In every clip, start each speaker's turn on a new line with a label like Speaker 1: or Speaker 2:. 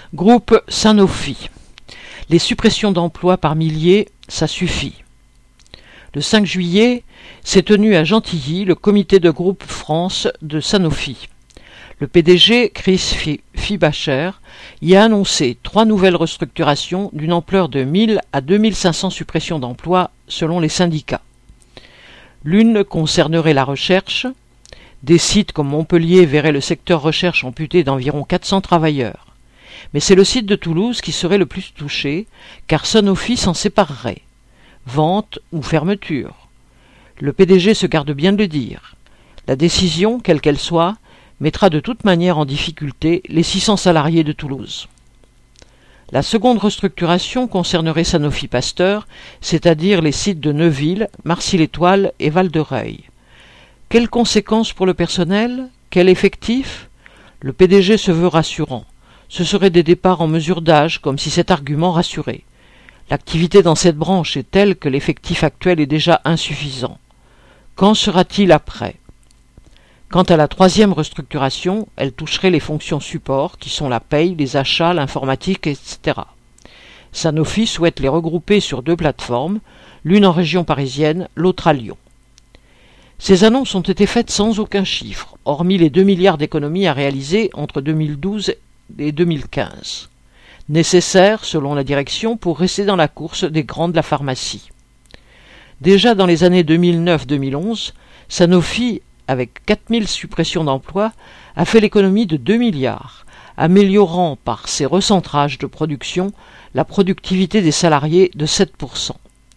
Speaker 1: Groupe Sanofi. Les suppressions d'emplois par milliers, ça suffit. Le 5 juillet s'est tenu à Gentilly le comité de groupe France de Sanofi. Le PDG, Chris Fibacher, y a annoncé 3 nouvelles restructurations d'une ampleur de 1000 à 2500 suppressions d'emplois selon les syndicats. L'une concernerait la recherche. Des sites comme Montpellier verraient le secteur recherche amputé d'environ 400 travailleurs. Mais c'est le site de Toulouse qui serait le plus touché, car Sanofi s'en séparerait. Vente ou fermeture. Le PDG se garde bien de le dire. La décision, quelle qu'elle soit, mettra de toute manière en difficulté les 600 salariés de Toulouse. La seconde restructuration concernerait Sanofi Pasteur, c'est-à-dire les sites de Neuville, Marcy-l'Étoile et Val-de-Reuil. Quelles conséquences pour le personnel? Quel effectif? Le PDG se veut rassurant. Ce seraient des départs en mesure d'âge, comme si cet argument rassurait. L'activité dans cette branche est telle que l'effectif actuel est déjà insuffisant. Qu'en sera-t-il après? Quant à la troisième restructuration, elle toucherait les fonctions support, qui sont la paye, les achats, l'informatique, etc. Sanofi souhaite les regrouper sur 2 plateformes, l'une en région parisienne, l'autre à Lyon. Ces annonces ont été faites sans aucun chiffre, hormis les 2 milliards d'économies à réaliser entre 2012 et 2015, nécessaires, selon la direction, pour rester dans la course des grands de la pharmacie. Déjà dans les années 2009-2011, Sanofi, avec 4000 suppressions d'emplois, a fait l'économie de 2 milliards, améliorant par ses recentrages de production la productivité des salariés de 7%.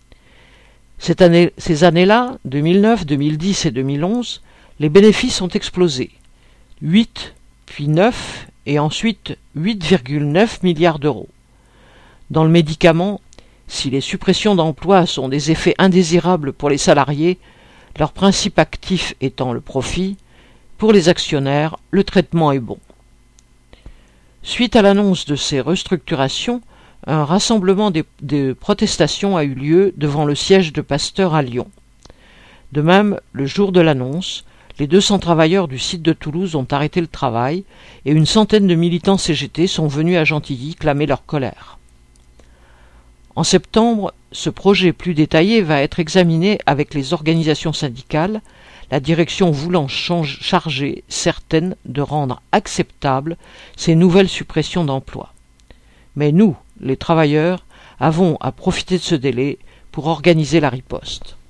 Speaker 1: Ces années-là, 2009, 2010 et 2011, les bénéfices ont explosé. 8, puis 9 et ensuite 8,9 milliards d'euros. Dans le médicament, si les suppressions d'emplois sont des effets indésirables pour les salariés, leur principe actif étant le profit, pour les actionnaires, le traitement est bon. Suite à l'annonce de ces restructurations, un rassemblement de protestations a eu lieu devant le siège de Pasteur à Lyon. De même, le jour de l'annonce, les 200 travailleurs du site de Toulouse ont arrêté le travail et une centaine de militants CGT sont venus à Gentilly clamer leur colère. En septembre, ce projet plus détaillé va être examiné avec les organisations syndicales, la direction voulant charger certaines de rendre acceptables ces nouvelles suppressions d'emplois. Mais nous, les travailleurs, avons à profiter de ce délai pour organiser la riposte.